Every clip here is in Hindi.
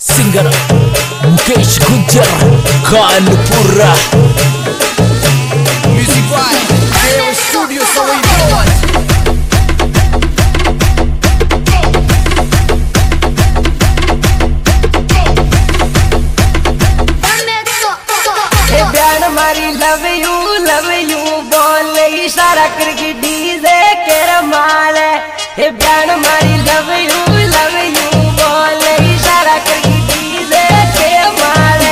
Singer Mukesh Gujjar Kanpura Music Vibe, AO Studio Soweto. मारी लव यू बोल इशारा करके डीजे के रमाल है ब्यान मारी लव यू बोल इशारा करके डीजे के रमाल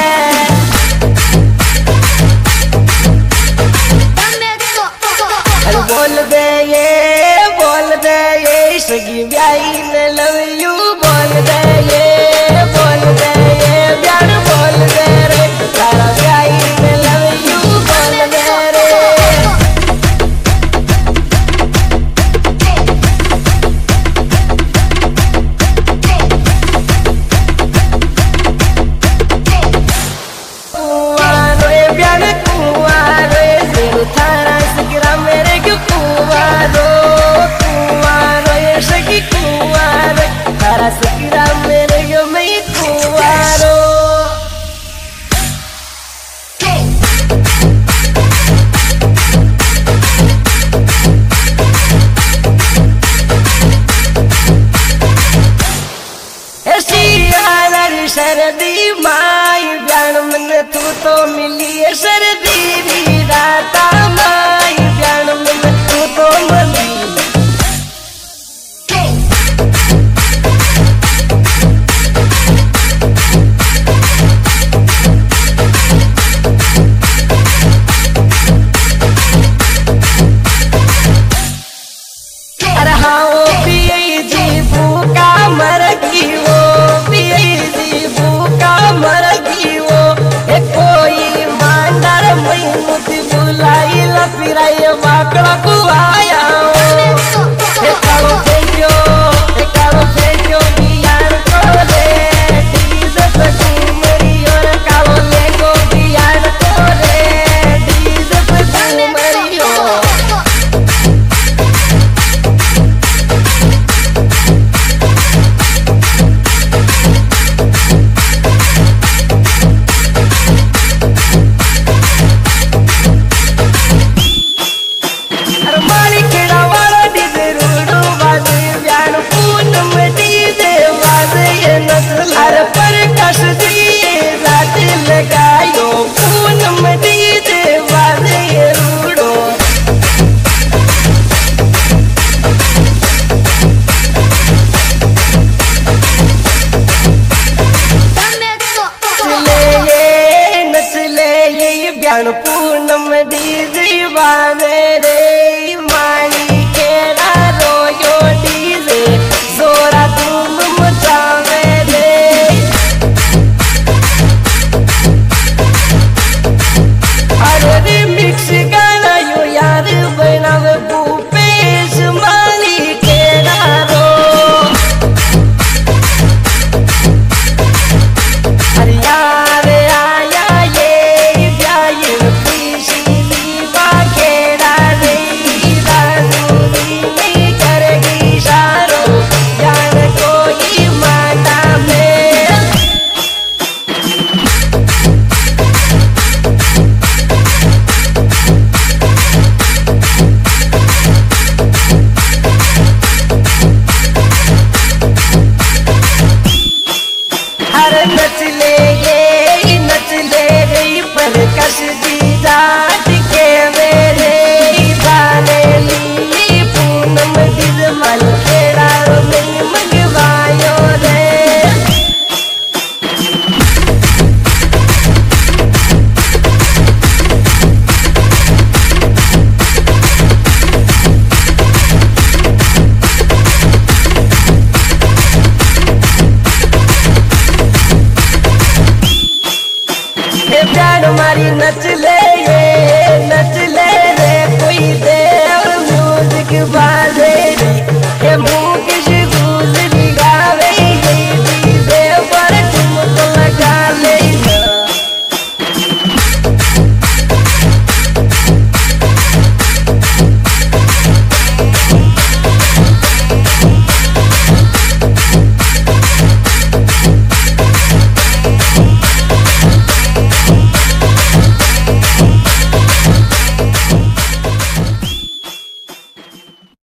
अरे बोल दे ये सगी ब्याई ने लव यू बोल दे ये ब्यान बोल दे रे तारा ब्याई ने लव यू बोल दे रे कुंवारो ये ब्यान कुंवारो ये सिर थारा सगरा मेरे क्यों कुंवारो ये सगी कुंवारो थारा सगरा मेरे क्यों मैं कुंवारो सर्दी माई ब्यान मन तू तो मिली है सर्दी भी राता माई ब्यान मन तू तो मिली अरे हाँ वो पिए जी भूखा मर गई वो कोई मांडर मई मुझे बुलाई लपिराई माकड़ा को आया कालो फेंक्यो बियान को रे डीजे पे घूमरी और कालो लेगो बियान को रे डीजे पे घूमरी हो अरे पर कस दिए रात लगायो पूनम दीदे वाले रूड़ो नचले ये ब्यान पूनम दीदी वाले रे मानी केरा रोयो डीजे जोरा धूम मचावे मिक्स गाना यो यार बनावे भूपेश माली केरा रो अरे यार आया ये ब्याई पीसी बाखेड़ा रे रानूरी नहीं करेगी सारो यार कोई माता में नचले गई पर कस दी जाट के मेरे दाने ली पूनम दिल मल खेड़ा नहीं मंगवायो रे मारी नच